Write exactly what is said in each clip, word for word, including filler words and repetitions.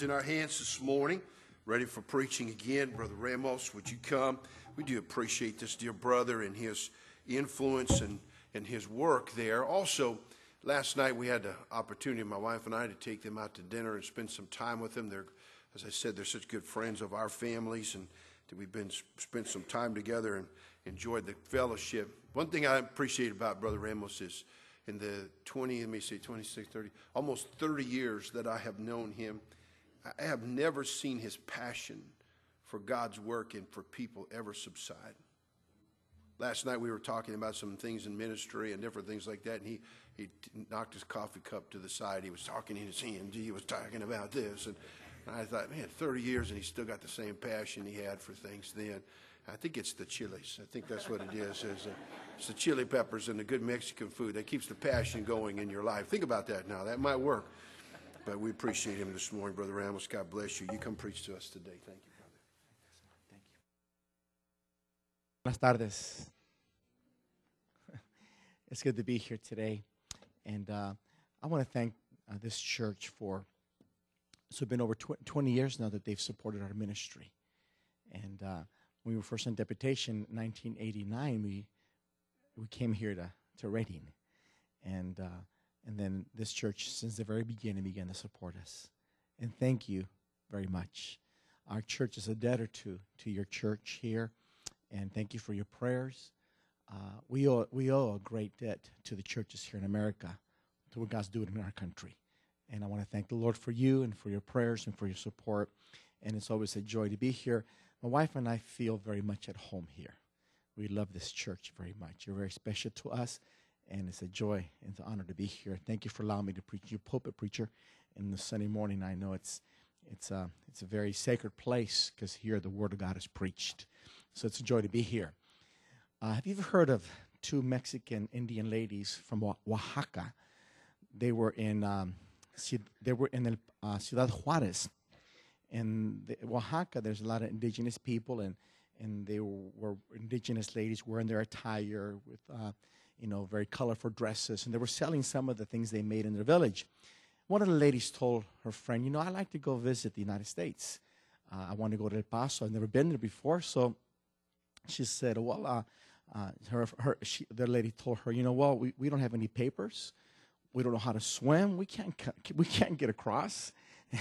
in our hands this morning, ready for preaching again. Brother Ramos, would you come? We do appreciate this dear brother and his influence and, and his work there. Also, last night we had the opportunity, my wife and I, to take them out to dinner and spend some time with them. They're, as I said, they're such good friends of our families, and that we've been spent some time together and enjoyed the fellowship. One thing I appreciate about Brother Ramos is in the twenty, let me say twenty-six, thirty, almost thirty years that I have known him, I have never seen his passion for God's work and for people ever subside. Last night we were talking about some things in ministry and different things like that, and he, he knocked his coffee cup to the side. He was talking in his hand. He was talking about this, and I thought, man, thirty years and he's still got the same passion he had for things then. I think it's the chilies. I think that's what it is. It's, a, it's the chili peppers and the good Mexican food that keeps the passion going in your life. Think about that now. That might work. But we appreciate him this morning, Brother Ramos. God bless you. You come preach to us today. Thank you, brother. Thank you. Buenas tardes. It's good to be here today. And uh, I want to thank uh, this church for, so it's been over tw- twenty years now that they've supported our ministry. And uh, when we were first on deputation in nineteen eighty-nine, we we came here to, to Redding. And uh, and then this church, since the very beginning, began to support us. And thank you very much. Our church is a debtor to, to your church here. And thank you for your prayers. Uh, we owe we owe a great debt to the churches here in America, to what God's doing in our country. And I want to thank the Lord for you and for your prayers and for your support. And it's always a joy to be here. My wife and I feel very much at home here. We love this church very much. You're very special to us, and it's a joy and an honor to be here. Thank you for allowing me to preach. You're a pulpit preacher in the Sunday morning. I know it's it's a, it's a very sacred place because here the Word of God is preached. So it's a joy to be here. Uh, have you ever heard of two Mexican Indian ladies from Oaxaca? They were in um, they were in El, uh, Ciudad Juarez. In the, Oaxaca, there's a lot of indigenous people, and, and they were, were indigenous ladies wearing their attire with, uh, you know, very colorful dresses, and they were selling some of the things they made in their village. One of the ladies told her friend, you know, I'd like to go visit the United States. Uh, I want to go to El Paso. I've never been there before, so she said, well, uh, uh, her, her, she, the lady told her, you know, well, we, we don't have any papers. We don't know how to swim. We can't, we can't get across.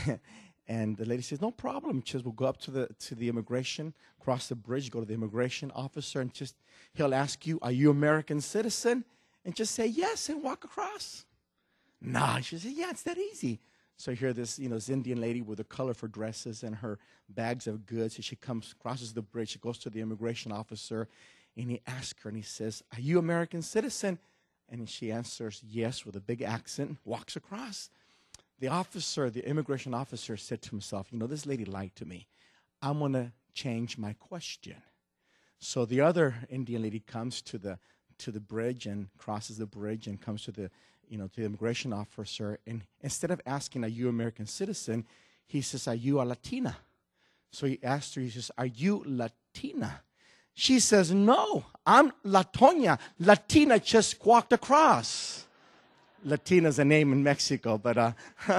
And the lady says, no problem. Just we'll go up to the to the immigration, cross the bridge, go to the immigration officer, and just he'll ask you, are you American citizen? And just say yes and walk across. Nah, she said, yeah, it's that easy. So here this, you know, this Indian lady with the colorful dresses and her bags of goods. So she comes, crosses the bridge, she goes to the immigration officer, and he asks her, and he says, are you American citizen? And she answers yes with a big accent, walks across. The officer, the immigration officer, said to himself, you know, this lady lied to me. I'm going to change my question. So the other Indian lady comes to the to the bridge and crosses the bridge and comes to the, you know, to the immigration officer. And instead of asking, are you an American citizen, he says, are you a Latina? So he asked her, he says, are you Latina? She says, no, I'm La Toña. Latina just walked across. Latina's a name in Mexico, but uh,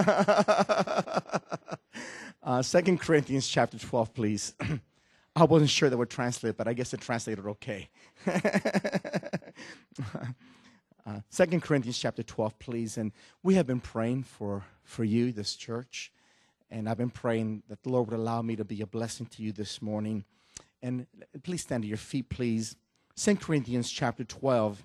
uh, Second Corinthians chapter twelve, please. I wasn't sure that would translate, but I guess it translated okay. uh, Second Corinthians chapter twelve, please. And we have been praying for, for you, this church, and I've been praying that the Lord would allow me to be a blessing to you this morning. And please stand to your feet, please. Second Corinthians chapter twelve.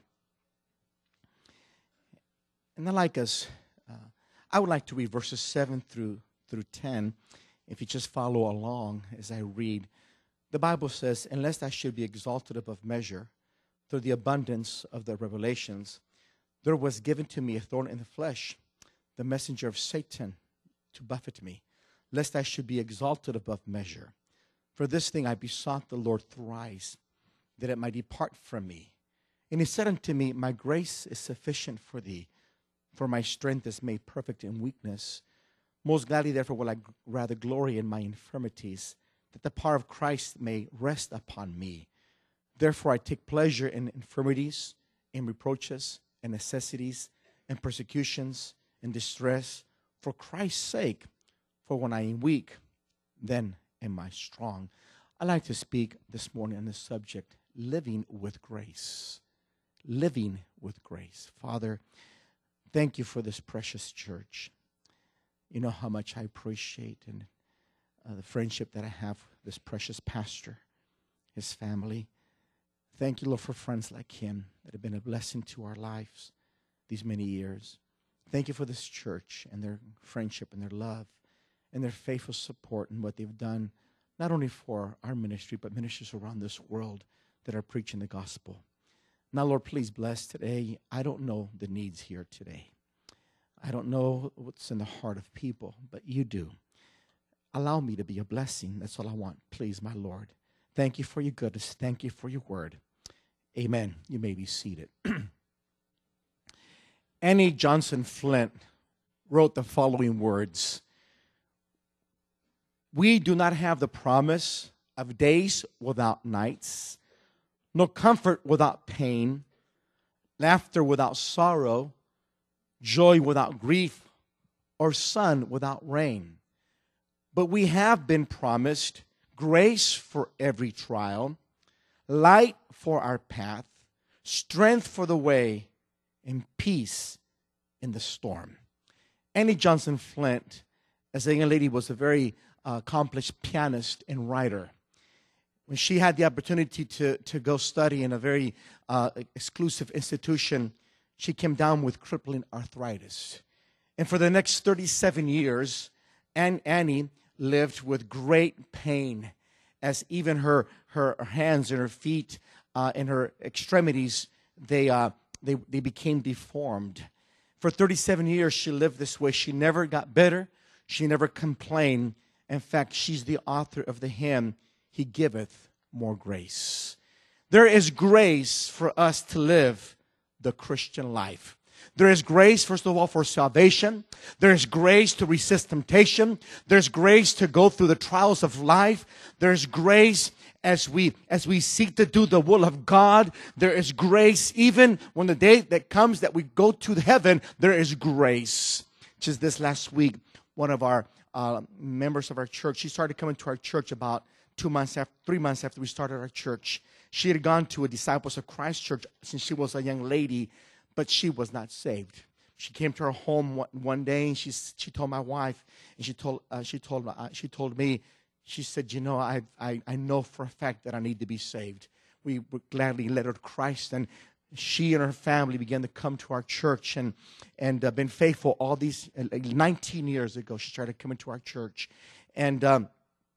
And I like us, uh, I would like to read verses seven through through ten. If you just follow along as I read. The Bible says, unless I should be exalted above measure through the abundance of the revelations, there was given to me a thorn in the flesh, the messenger of Satan, to buffet me, lest I should be exalted above measure. For this thing I besought the Lord thrice, that it might depart from me. And he said unto me, my grace is sufficient for thee, for my strength is made perfect in weakness. Most gladly, therefore, will I rather glory in my infirmities, that the power of Christ may rest upon me. Therefore, I take pleasure in infirmities, in reproaches, and necessities, and persecutions, and distress, for Christ's sake. For when I am weak, then am I strong. I'd like to speak this morning on the subject, living with grace. Living with grace. Father, thank you for this precious church. You know how much I appreciate and uh, the friendship that I have with this precious pastor, his family. Thank you, Lord, for friends like him that have been a blessing to our lives these many years. Thank you for this church and their friendship and their love and their faithful support and what they've done, not only for our ministry, but ministries around this world that are preaching the gospel. Now, Lord, please bless today. I don't know the needs here today. I don't know what's in the heart of people, but you do. Allow me to be a blessing. That's all I want. Please, my Lord. Thank you for your goodness. Thank you for your word. Amen. You may be seated. Annie Johnson Flint wrote the following words. We do not have the promise of days without nights, no comfort without pain, laughter without sorrow, joy without grief, or sun without rain. But we have been promised grace for every trial, light for our path, strength for the way, and peace in the storm. Annie Johnson Flint, as a young lady, was a very uh, accomplished pianist and writer. When she had the opportunity to, to go study in a very uh, exclusive institution, she came down with crippling arthritis. And for the next thirty-seven years, Ann, Annie lived with great pain as even her, her hands and her feet uh, and her extremities, they, uh, they, they became deformed. For thirty-seven years, she lived this way. She never got better. She never complained. In fact, she's the author of the hymn, He Giveth More Grace. There is grace for us to live the Christian life. There is grace, first of all, for salvation. There is grace to resist temptation. There's grace to go through the trials of life. There's grace as we as we seek to do the will of God. There is grace even when the day that comes that we go to heaven, there is grace. Just this last week, one of our uh, members of our church, she started coming to our church about two months after, three months after we started our church. She had gone to a Disciples of Christ church since she was a young lady, but she was not saved. She came to our home one, one day, and she she told my wife, and she told uh, she told uh, she told me, she said, you know, I, I I know for a fact that I need to be saved. We would gladly led her to Christ, and she and her family began to come to our church, and and uh, been faithful all these uh, nineteen years ago. She started coming to our church, and um,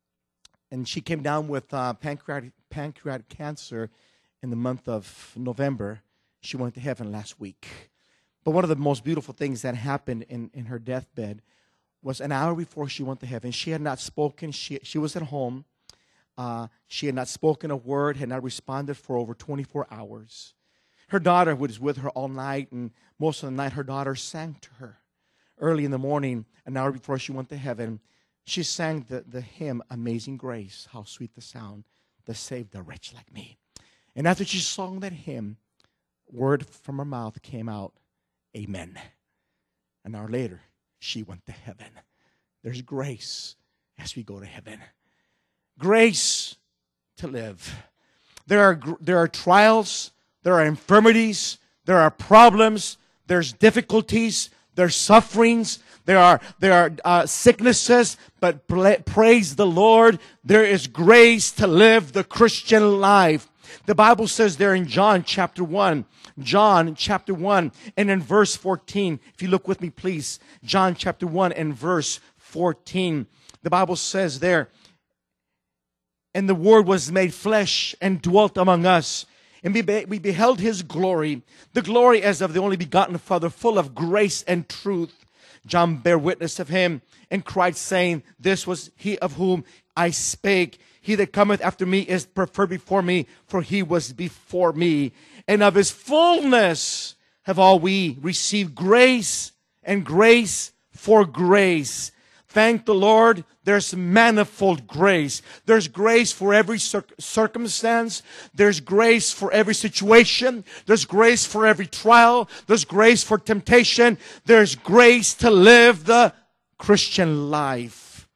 and she came down with uh, pancreatic pancreatic cancer in the month of November. She went to heaven last week. But one of the most beautiful things that happened in, in her deathbed was an hour before she went to heaven. She had not spoken. She, she was at home. Uh, she had not spoken a word, had not responded for over twenty-four hours. Her daughter was with her all night, and most of the night her daughter sang to her. Early in the morning, an hour before she went to heaven, she sang the, the hymn, Amazing Grace, how sweet the sound that saved a wretch like me. And after she sang that hymn, word from her mouth came out, Amen. An hour later, she went to heaven. There's grace as we go to heaven. Grace to live. There are, there are trials, there are infirmities, there are problems, there's difficulties, there's sufferings, there are, there are uh, sicknesses, but praise the Lord, there is grace to live the Christian life. The Bible says there in John chapter one, John chapter one, and in verse fourteen, if you look with me please, John chapter one and verse fourteen, the Bible says there, and the Word was made flesh and dwelt among us, and we, be, we beheld His glory, the glory as of the only begotten Father, full of grace and truth. John bare witness of Him, and cried, saying, This was He of whom I spake. He that cometh after me is preferred before me, for He was before me. And of His fullness have all we received grace and grace for grace. Thank the Lord, there's manifold grace. There's grace for every cir- circumstance. There's grace for every situation. There's grace for every trial. There's grace for temptation. There's grace to live the Christian life.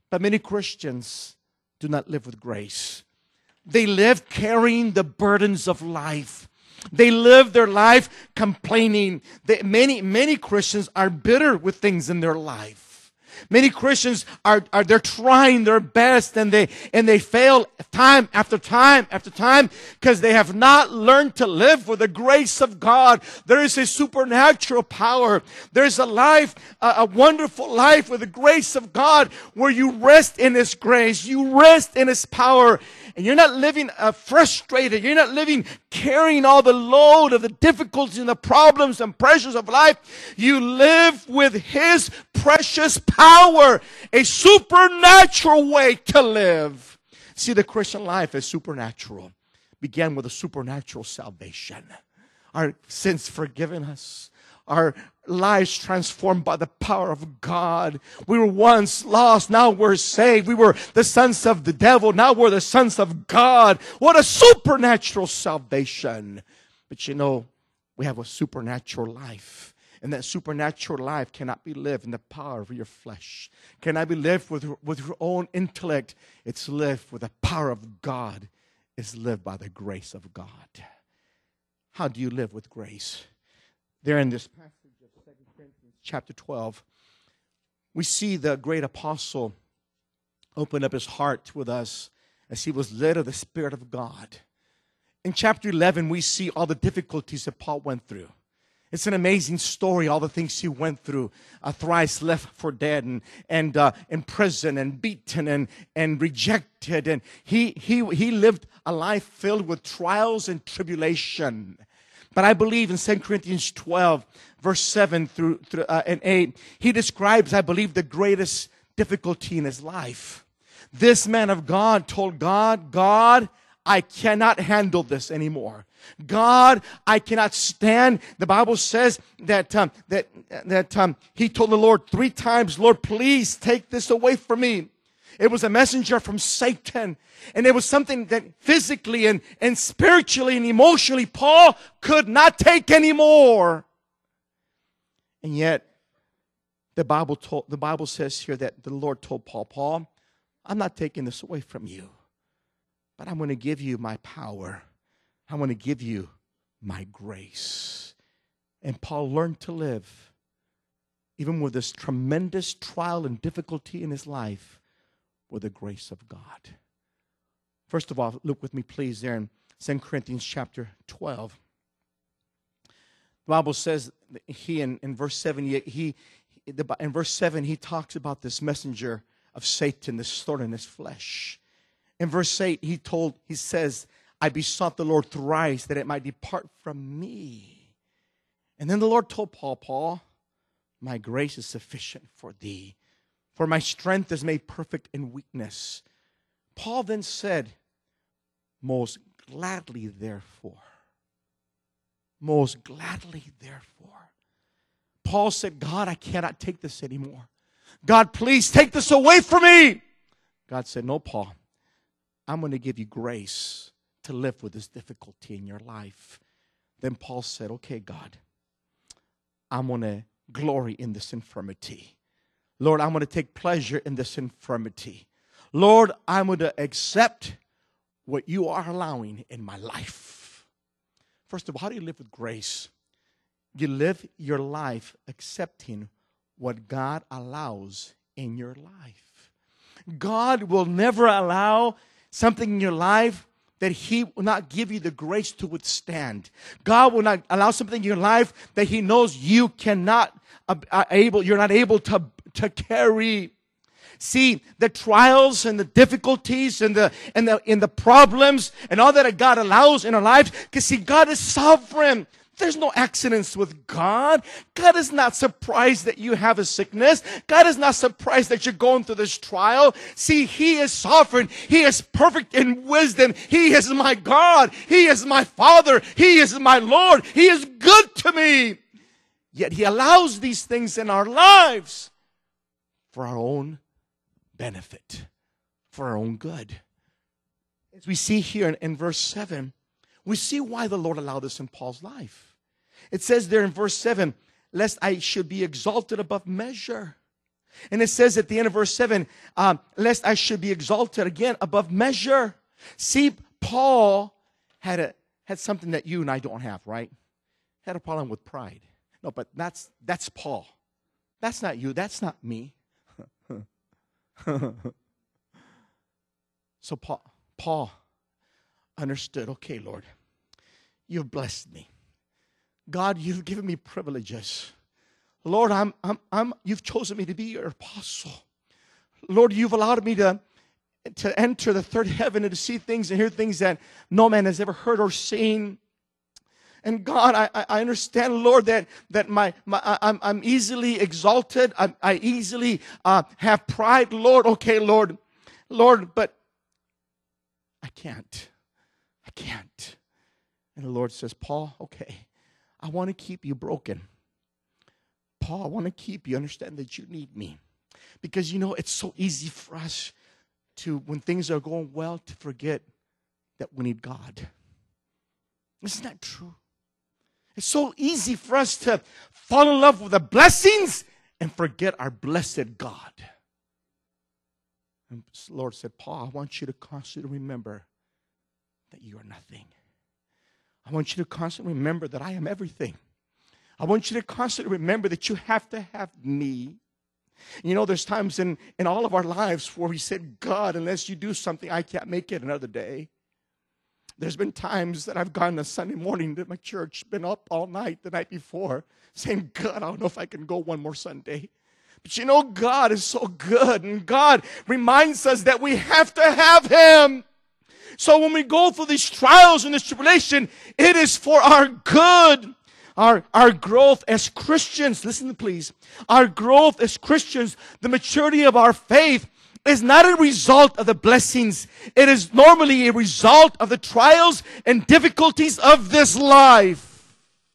But many Christians do not live with grace. They live carrying the burdens of life. They live their life complaining. They, many, many Christians are bitter with things in their life. Many Christians are, are they're trying their best and they and they fail time after time after time because they have not learned to live with the grace of God. There is a supernatural power. There's a life, a, a wonderful life with the grace of God where you rest in His grace. You rest in His power. And you're not living uh, frustrated. You're not living carrying all the load of the difficulties and the problems and pressures of life. You live with His precious power, a supernatural way to live. See, the Christian life is supernatural. Began with a supernatural salvation. Our sins forgiven us. Our lives transformed by the power of God. We were once lost, now we're saved. We were the sons of the devil, now we're the sons of God. What a supernatural salvation. But you know, we have a supernatural life. And that supernatural life cannot be lived in the power of your flesh. Cannot be lived with, with your own intellect. It's lived with the power of God. It's lived by the grace of God. How do you live with grace? There in this passage of Second Corinthians chapter twelve, we see the great apostle open up his heart with us as he was led of the Spirit of God. In chapter eleven, we see all the difficulties that Paul went through. It's an amazing story, all the things he went through. Uh, thrice left for dead and, and uh, in prison and beaten and, and rejected. And he, he, he lived a life filled with trials and tribulation. But I believe in Second Corinthians twelve, verse seven through, through uh, and eight, he describes, I believe, the greatest difficulty in his life. This man of God told God, God, I cannot handle this anymore. God, I cannot stand. The Bible says that um, that that um, he told the Lord three times, Lord, please take this away from me. It was a messenger from Satan. And it was something that physically and, and spiritually and emotionally Paul could not take anymore. And yet, the Bible told, the Bible says here that the Lord told Paul, Paul, I'm not taking this away from you, but I'm going to give you my power. I'm going to give you my grace. And Paul learned to live, even with this tremendous trial and difficulty in his life, with the grace of God. First of all, look with me, please, there in Second Corinthians chapter twelve. The Bible says that he, in, in verse seven, he, he in verse seven, he talks about this messenger of Satan, this thorn in his flesh. In verse eight, he told, he says, I besought the Lord thrice that it might depart from me. And then the Lord told Paul, Paul, my grace is sufficient for thee, for my strength is made perfect in weakness. Paul then said, most gladly therefore. Most gladly therefore. Paul said, God, I cannot take this anymore. God, please take this away from me. God said, no, Paul, I'm going to give you grace to live with this difficulty in your life. Then Paul said, okay, God, I'm going to glory in this infirmity. Lord, I'm going to take pleasure in this infirmity. Lord, I'm going to accept what you are allowing in my life. First of all, how do you live with grace? You live your life accepting what God allows in your life. God will never allow something in your life that He will not give you the grace to withstand. God will not allow something in your life that He knows you cannot uh, able, you're not able to, to carry. See, the trials and the difficulties and the and the and the problems and all that God allows in our lives, because see, God is sovereign. There's no accidents with God. God is not surprised that you have a sickness. God is not surprised that you're going through this trial. See, He is sovereign. He is perfect in wisdom. He is my God. He is my Father. He is my Lord. He is good to me. Yet He allows these things in our lives for our own benefit, for our own good. As we see here in, in verse seven, we see why the Lord allowed this in Paul's life. It says there in verse seven, lest I should be exalted above measure. And it says at the end of verse seven, um, lest I should be exalted again above measure. See, Paul had a had something that you and I don't have, right? Had a problem with pride. No, but that's that's Paul. That's not you. That's not me. So Paul, Paul understood, okay, Lord, you've blessed me. God, you've given me privileges. Lord, I'm, I'm, I'm, you've chosen me to be your apostle. Lord, you've allowed me to, to enter the third heaven and to see things and hear things that no man has ever heard or seen. And God, I, I understand, Lord, that, that my, my I'm, I'm easily exalted. I, I easily uh, have pride. Lord, okay, Lord, Lord, but I can't. I can't. And the Lord says, Paul, okay, I want to keep you broken. Paul, I want to keep you. Understand that you need me. Because, you know, it's so easy for us to, when things are going well, to forget that we need God. Isn't that true? It's so easy for us to fall in love with the blessings and forget our blessed God. And the Lord said, Paul, I want you to constantly remember that you are nothing. I want you to constantly remember that I am everything. I want you to constantly remember that you have to have me. You know, there's times in, in all of our lives where we said, God, unless you do something, I can't make it another day. There's been times that I've gone to Sunday morning to my church, been up all night the night before, saying, God, I don't know if I can go one more Sunday. But you know, God is so good, and God reminds us that we have to have Him. So when we go through these trials and this tribulation, it is for our good. Our, our growth as Christians, listen please, our growth as Christians, the maturity of our faith is not a result of the blessings. It is normally a result of the trials and difficulties of this life.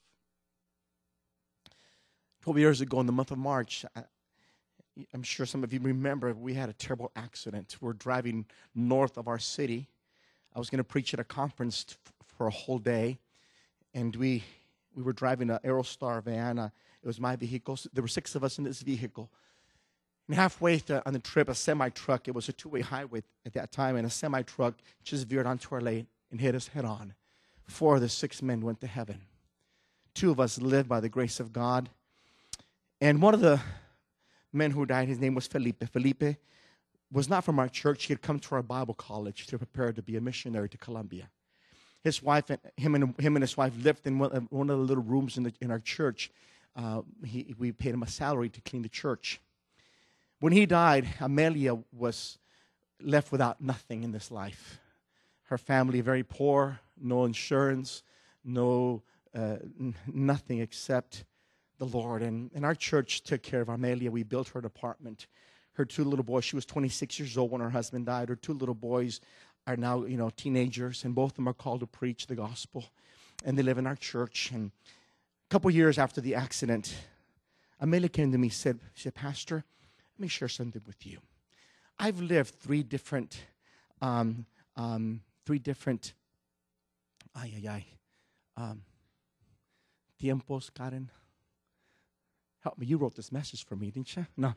Twelve years ago in the month of March, I, I'm sure some of you remember, we had a terrible accident. We're driving north of our city. I was going to preach at a conference t- for a whole day, and we we were driving an Aerostar van. Uh, it was my vehicle. There were six of us in this vehicle. And halfway to, on the trip, a semi-truck, it was a two-way highway at that time, and a semi-truck just veered onto our lane and hit us head-on. Four of the six men went to heaven. Two of us lived by the grace of God. And one of the men who died, his name was Felipe. Felipe was not from our church. He had come to our Bible college to prepare to be a missionary to Colombia. His wife, and him and him and his wife lived in one of, one of the little rooms in, the, in our church. Uh, he, we paid him a salary to clean the church. When he died, Amelia was left without nothing in this life. Her family very poor, no insurance, no uh, n- nothing except the Lord. And, and our church took care of Amelia. We built her an apartment. Her two little boys, she was twenty-six years old when her husband died. Her two little boys are now, you know, teenagers, and both of them are called to preach the gospel. And they live in our church. And a couple years after the accident, Amelia came to me and said, she said, Pastor, let me share something with you. I've lived three different, um, um, three different, ay, ay, ay, um, tiempos, Karen. Help me, you wrote this message for me, didn't you? No.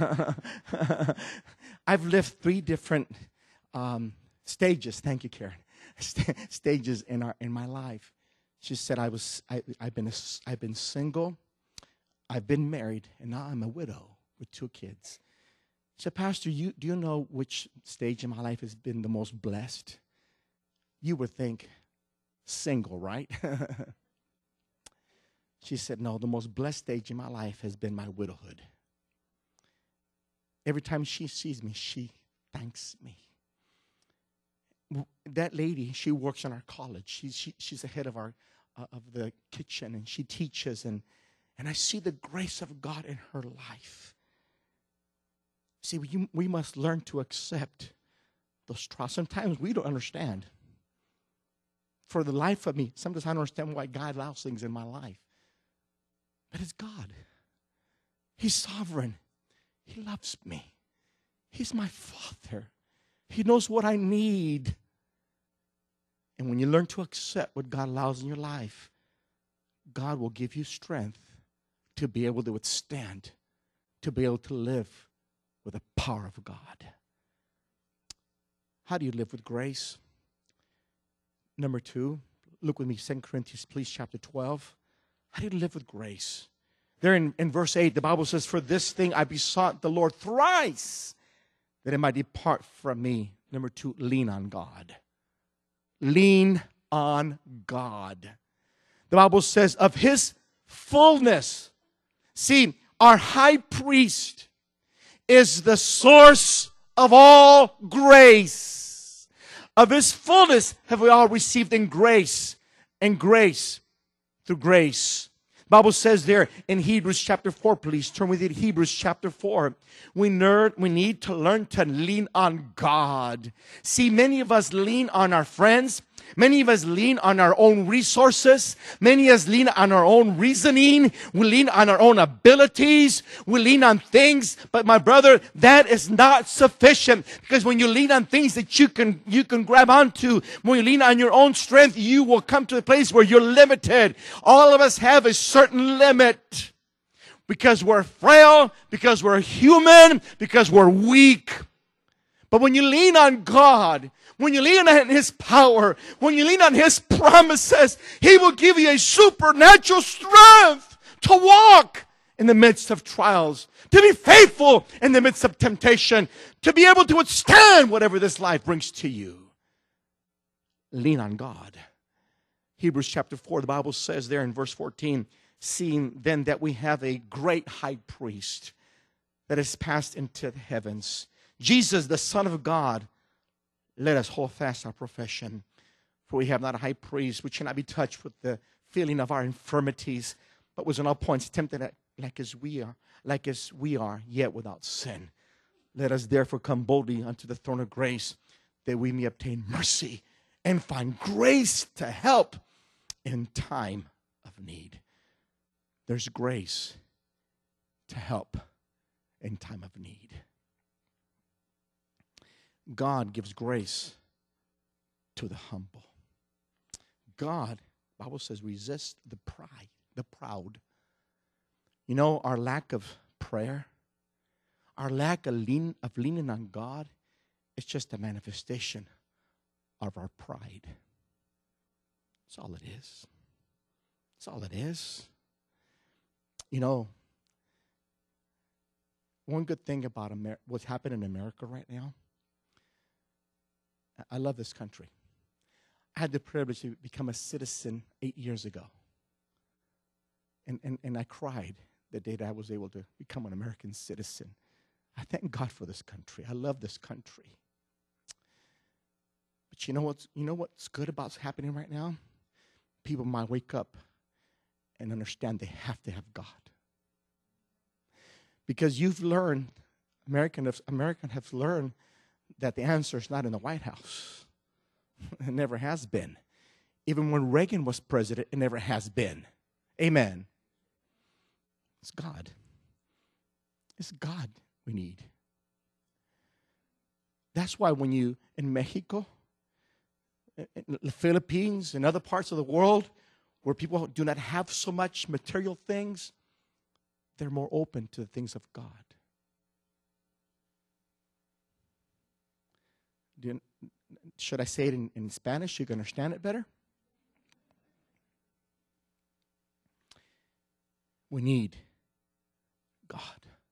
I've lived three different um, stages, thank you, Karen, St- stages in our in my life. She said, I was, I, I've been, a, I've been single, I've been married, and now I'm a widow with two kids. She said, Pastor, you, do you know which stage in my life has been the most blessed? You would think single, right? She said, no, the most blessed stage in my life has been my widowhood. Every time she sees me, she thanks me. That lady, she works in our college. She, she, she's the head of our uh, of the kitchen, and she teaches, and, and I see the grace of God in her life. See, we, we must learn to accept those trials. Sometimes we don't understand. For the life of me, sometimes I don't understand why God allows things in my life. But it's God. He's sovereign. He loves me. He's my Father. He knows what I need. And when you learn to accept what God allows in your life, God will give you strength to be able to withstand, to be able to live power of God. How do you live with grace? Number two, look with me, Second Corinthians, please, chapter twelve. How do you live with grace? There in, in verse eight, the Bible says, for this thing I besought the Lord thrice, that it might depart from me. Number two, lean on God. Lean on God. The Bible says, of His fullness. See, our high priest is the source of all grace. Of His fullness have we all received in grace, and grace through grace. The Bible says there in Hebrews chapter four, please turn with it, Hebrews chapter four. We, nerd, we need to learn to lean on God. See, many of us lean on our friends. Many of us lean on our own resources. Many of us lean on our own reasoning. We lean on our own abilities. We lean on things. But my brother, that is not sufficient. Because when you lean on things that you can, you can grab onto, when you lean on your own strength, you will come to a place where you're limited. All of us have a certain limit. Because we're frail, because we're human, because we're weak. But when you lean on God, when you lean on His power, when you lean on His promises, He will give you a supernatural strength to walk in the midst of trials, to be faithful in the midst of temptation, to be able to withstand whatever this life brings to you. Lean on God. Hebrews chapter four, the Bible says there in verse fourteen, seeing then that we have a great high priest that has passed into the heavens, Jesus, the Son of God, let us hold fast our profession. For we have not a high priest which cannot be touched with the feeling of our infirmities, but was in all points tempted like as we are, like as we are, yet without sin. Let us therefore come boldly unto the throne of grace, that we may obtain mercy and find grace to help in time of need. There's grace to help in time of need. God gives grace to the humble. God, the Bible says, resist the pride, the proud. You know, our lack of prayer, our lack of, lean, of leaning on God, is just a manifestation of our pride. That's all it is. That's all it is. You know, one good thing about Amer- what's happening in America right now, I love this country. I had the privilege to become a citizen eight years ago. And, and, and I cried the day that I was able to become an American citizen. I thank God for this country. I love this country. But you know what's, you know what's good about what's happening right now? People might wake up and understand they have to have God. Because you've learned, American, American have learned that the answer is not in the White House. It never has been. Even when Reagan was president, it never has been. Amen. It's God. It's God we need. That's why when you, in Mexico, in the Philippines, and other parts of the world, where people do not have so much material things, they're more open to the things of God. Do you, should I say it in, in Spanish so you can understand it better? We need God.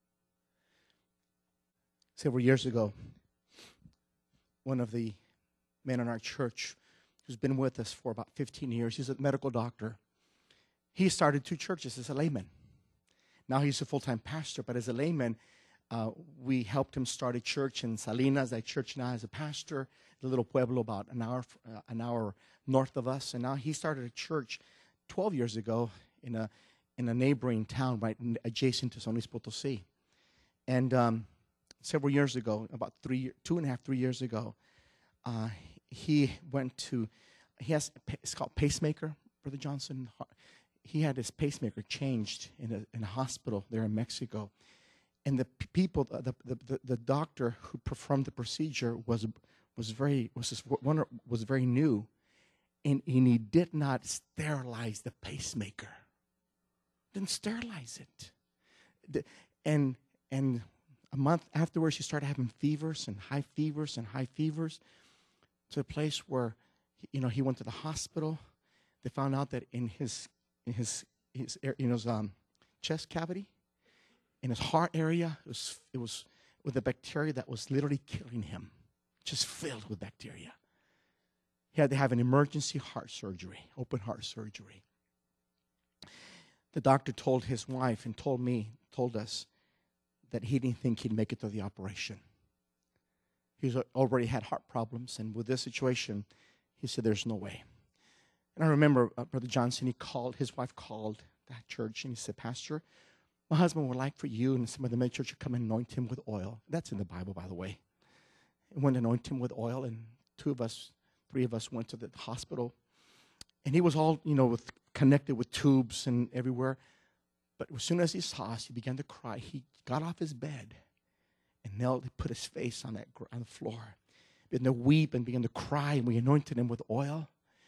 Several years ago, one of the men in our church who's been with us for about fifteen years, he's a medical doctor. He started two churches as a layman. Now he's a full-time pastor, but as a layman, uh, we helped him start a church in Salinas. That church now is a pastor, a little pueblo about an hour, uh, an hour north of us. And now he started a church twelve years ago in a in a neighboring town right adjacent to San Luis Potosí. And um, several years ago, about three, two and a half, three years ago, uh, he went to, he has, it's called pacemaker, Brother Johnson. He had his pacemaker changed in a, in a hospital there in Mexico. And the p- people, the, the, the, the doctor who performed the procedure was was very was just one was very new, and, and he did not sterilize the pacemaker. Didn't sterilize it. The, and and a month afterwards, he started having fevers and high fevers and high fevers to a place where, you know, he went to the hospital. They found out that in his in his his in his um, chest cavity, in his heart area, it was it was with a bacteria that was literally killing him, just filled with bacteria. He had to have an emergency heart surgery, open heart surgery. The doctor told his wife and told me, told us, that he didn't think he'd make it through the operation. He's already had heart problems, and with this situation, he said, there's no way. And I remember uh, Brother Johnson, he called, his wife called that church, and he said, Pastor, my husband would like for you and some of the men church to come and anoint him with oil. That's in the Bible, by the way. And went and anointed him with oil, and two of us, three of us went to the hospital. And he was all, you know, with, connected with tubes and everywhere. But as soon as he saw us, he began to cry. He got off his bed and knelt, he put his face on, that, on the floor. He began to weep and began to cry, and we anointed him with oil.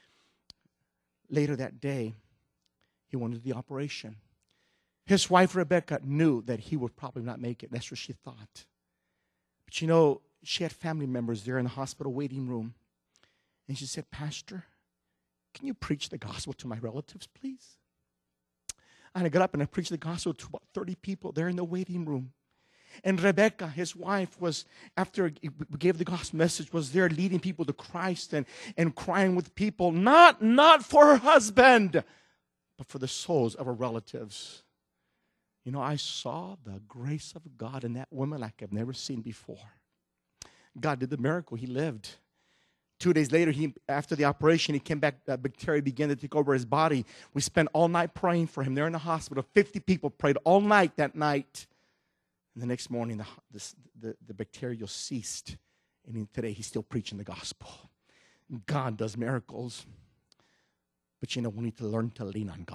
Later that day, he went into the operation. His wife, Rebecca, knew that he would probably not make it. That's what she thought. But you know, she had family members there in the hospital waiting room. And she said, Pastor, can you preach the gospel to my relatives, please? And I got up and I preached the gospel to about thirty people there in the waiting room. And Rebecca, his wife, was, after we gave the gospel message, was there leading people to Christ and, and crying with people, not, not for her husband, but for the souls of her relatives. You know, I saw the grace of God in that woman like I've never seen before. God did the miracle. He lived. Two days later, he after the operation, he came back. Uh, bacteria began to take over his body. We spent all night praying for him there in the hospital. Fifty people prayed all night that night. And the next morning, the, the, the, the bacterial ceased. And today, he's still preaching the gospel. God does miracles. But you know, we need to learn to lean on God.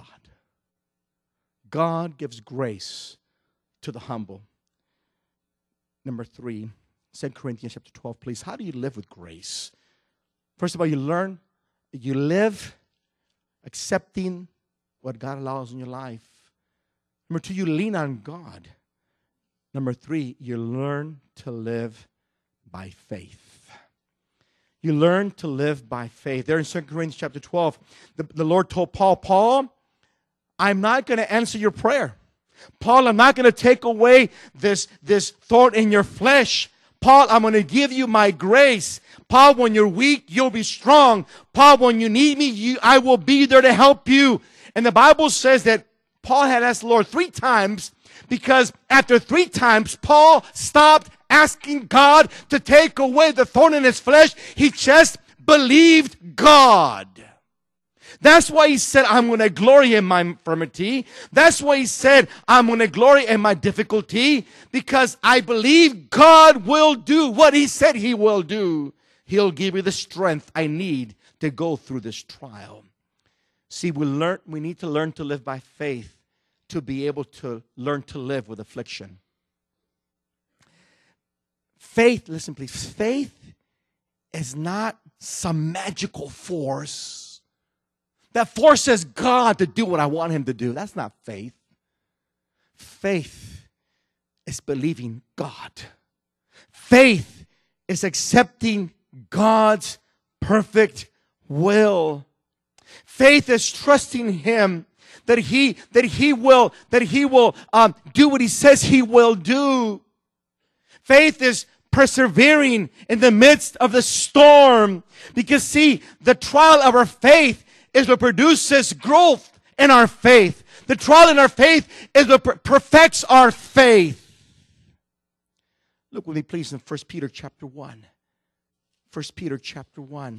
God gives grace to the humble. Number three, Second Corinthians chapter twelve, please. How do you live with grace? First of all, you learn, you live accepting what God allows in your life. Number two, you lean on God. Number three, you learn to live by faith. You learn to live by faith. There in Second Corinthians chapter twelve, the, the Lord told Paul, Paul, I'm not going to answer your prayer. Paul, I'm not going to take away this, this thorn in your flesh. Paul, I'm going to give you my grace. Paul, when you're weak, you'll be strong. Paul, when you need me, you, I will be there to help you. And the Bible says that Paul had asked the Lord three times, because after three times, Paul stopped asking God to take away the thorn in his flesh. He just believed God. That's why he said, I'm going to glory in my infirmity. That's why he said, I'm going to glory in my difficulty, because I believe God will do what he said he will do. He'll give me the strength I need to go through this trial. See, we learn, we need to learn to live by faith to be able to learn to live with affliction. Faith, listen please, faith is not some magical force that forces God to do what I want him to do. That's not faith. Faith is believing God. Faith is accepting God's perfect will. Faith is trusting him that he that he will that he will um, do what he says he will do. Faith is persevering in the midst of the storm, because see, the trial of our faith is what produces growth in our faith. The trial in our faith is what per- perfects our faith. Look with me, please, in First Peter chapter one. First Peter chapter one.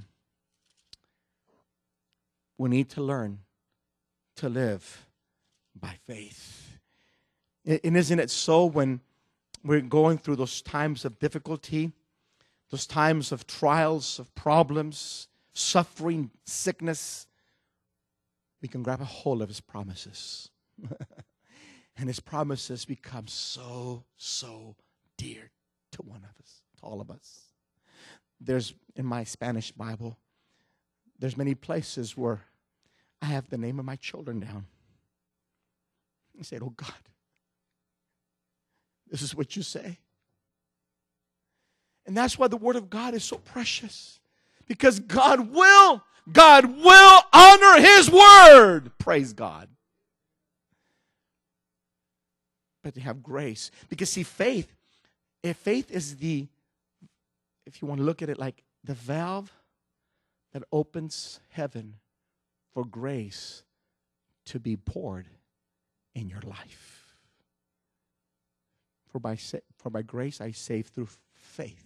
We need to learn to live by faith. And isn't it so when we're going through those times of difficulty, those times of trials, of problems, suffering, sickness, we can grab a hold of his promises. And his promises become so, so dear to one of us, to all of us. There's, in my Spanish Bible, there's many places where I have the name of my children down. I said, oh God, this is what you say. And that's why the Word of God is so precious. Because God will, God will honor His Word. Praise God. But to have grace. Because see, faith, if faith is the, if you want to look at it like the valve that opens heaven for grace to be poured in your life. For by, for by grace I save through faith.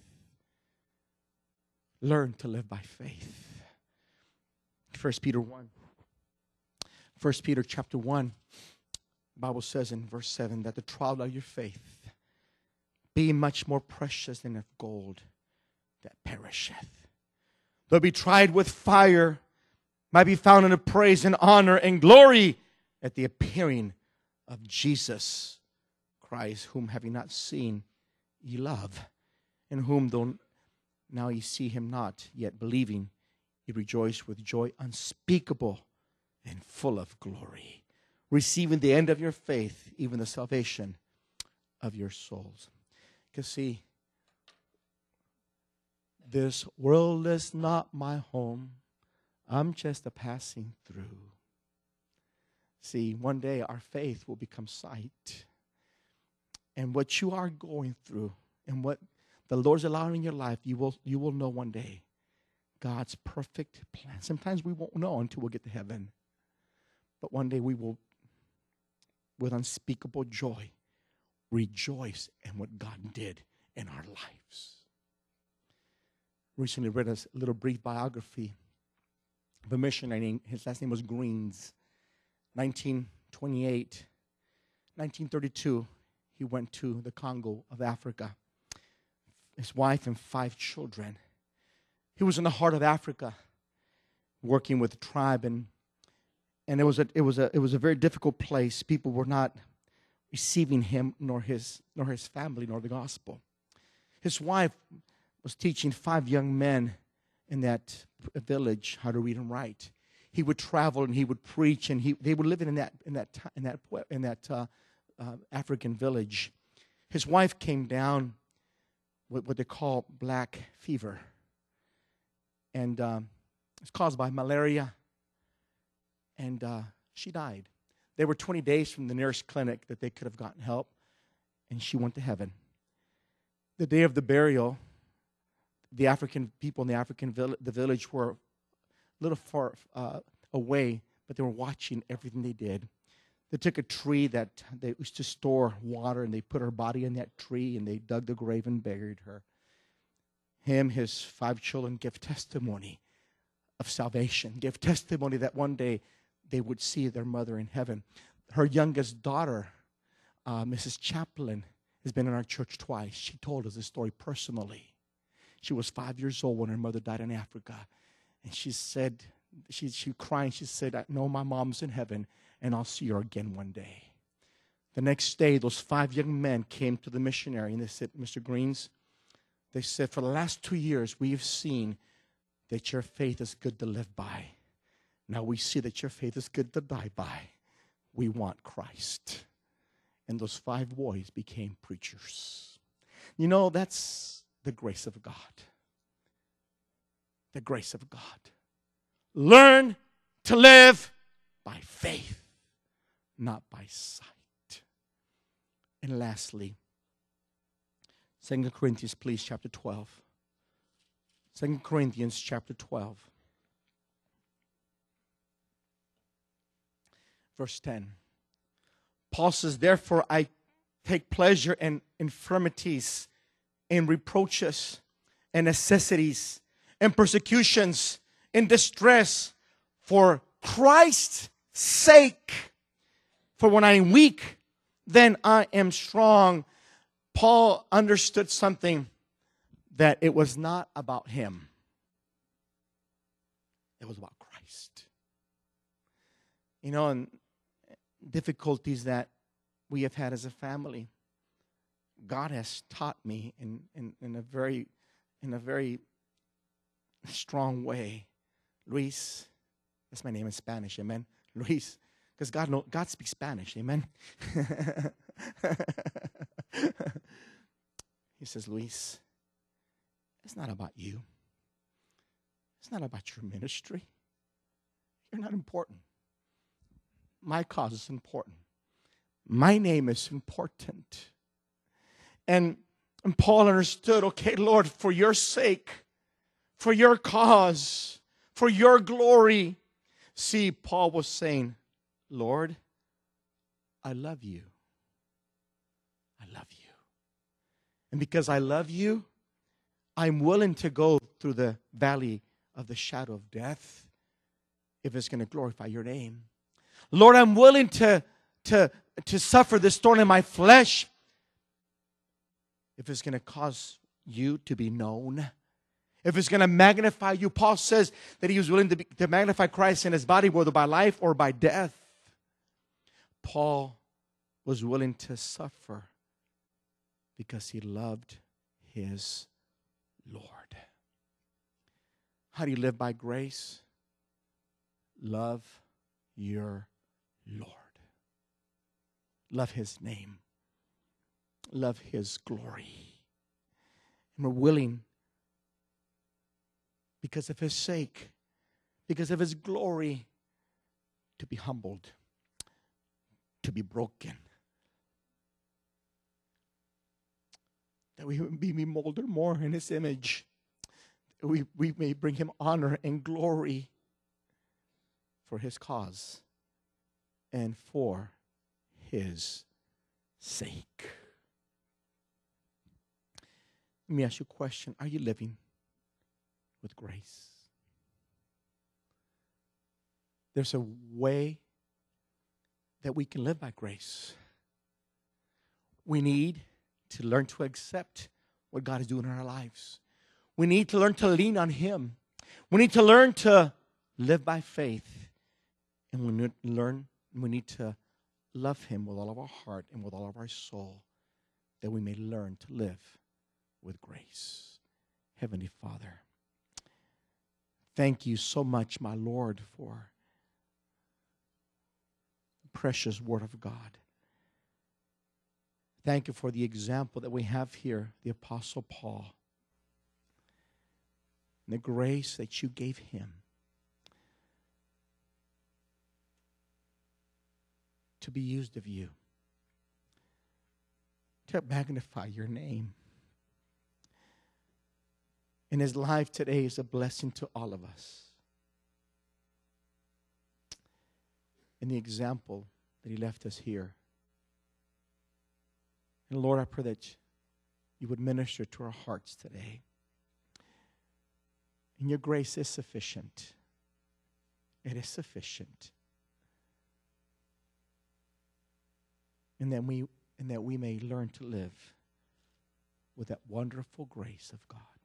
Learn to live by faith. First Peter one. First Peter chapter one. The Bible says in verse seven that the trial of your faith be much more precious than of gold that perisheth. Though be tried with fire, might be found in the praise and honor and glory at the appearing of Jesus Christ, whom having not seen, ye love, in whom though now ye see him not, yet believing, ye rejoice with joy unspeakable and full of glory, receiving the end of your faith, even the salvation of your souls. Because see, this world is not my home. I'm just a passing through. See, one day our faith will become sight. And what you are going through and what the Lord's allowing in your life, you will, you will know one day God's perfect plan. Sometimes we won't know until we get to heaven. But one day we will, with unspeakable joy, rejoice in what God did in our lives. Recently read a little brief biography of a missionary. His last name was Greens. nineteen twenty-eight, nineteen thirty-two, he went to the Congo of Africa. His wife and five children. He was in the heart of Africa, working with the tribe, and and it was a it was a it was a very difficult place. People were not receiving him, nor his nor his family, nor the gospel. His wife was teaching five young men in that village how to read and write. He would travel and he would preach, and he they were living in that in that in that in that uh, uh, African village. His wife came down with what they call black fever, and um, it's caused by malaria, and uh, she died. They were twenty days from the nearest clinic that they could have gotten help, and she went to heaven. The day of the burial, the African people in the African vill- the village were a little far uh, away, but they were watching everything they did. They took a tree that they used to store water, and they put her body in that tree, and they dug the grave and buried her. Him, his five children, give testimony of salvation, give testimony that one day they would see their mother in heaven. Her youngest daughter, uh, Missus Chaplin, has been in our church twice. She told us this story personally. She was five years old when her mother died in Africa. And she said, she, she crying, she said, I know my mom's in heaven, and I'll see her again one day. The next day, those five young men came to the missionary, and they said, Mister Greens, they said, for the last two years, we've seen that your faith is good to live by. Now we see that your faith is good to die by. We want Christ. And those five boys became preachers. You know, that's the grace of God. The grace of God. Learn to live by faith, not by sight. And lastly, Second Corinthians, please, chapter twelve. Second Corinthians, chapter twelve. Verse ten. Paul says, therefore I take pleasure in infirmities, in reproaches, and necessities, and persecutions, in distress, for Christ's sake. For when I am weak, then I am strong. Paul understood something, that it was not about him. It was about Christ. You know, and difficulties that we have had as a family, God has taught me in, in, in a very in a very strong way. Luis, that's my name in Spanish, amen. Luis, because God know, God speaks Spanish, amen. He says, Luis, It's not about you. It's not about your ministry. You're not important. My cause is important. My name is important. And, and Paul understood, okay, Lord, for your sake, for your cause, for your glory. See, Paul was saying, Lord, I love you. I love you. And because I love you, I'm willing to go through the valley of the shadow of death if it's going to glorify your name. Lord, I'm willing to, to, to suffer this thorn in my flesh if it's going to cause you to be known. If it's going to magnify you. Paul says that he was willing to, be, to magnify Christ in his body, whether by life or by death. Paul was willing to suffer because he loved his Lord. How do you live by grace? Love your Lord. Love his name. Love his glory. And we're willing, because of his sake, because of his glory, to be humbled, to be broken, that we may be molded more in his image, that we, we may bring him honor and glory for his cause and for his sake. Let me ask you a question. Are you living with grace? There's a way that we can live by grace. We need to learn to accept what God is doing in our lives. We need to learn to lean on him. We need to learn to live by faith. And we need to learn, we need to love him with all of our heart and with all of our soul, that we may learn to live with grace. Heavenly Father, thank you so much, my Lord, for the precious word of God. Thank you for the example that we have here, the Apostle Paul, and the grace that you gave him to be used of you, to magnify your name. And his life today is a blessing to all of us. And the example that he left us here. And Lord, I pray that you would minister to our hearts today. And your grace is sufficient. It is sufficient. And that we and that we may learn to live with that wonderful grace of God.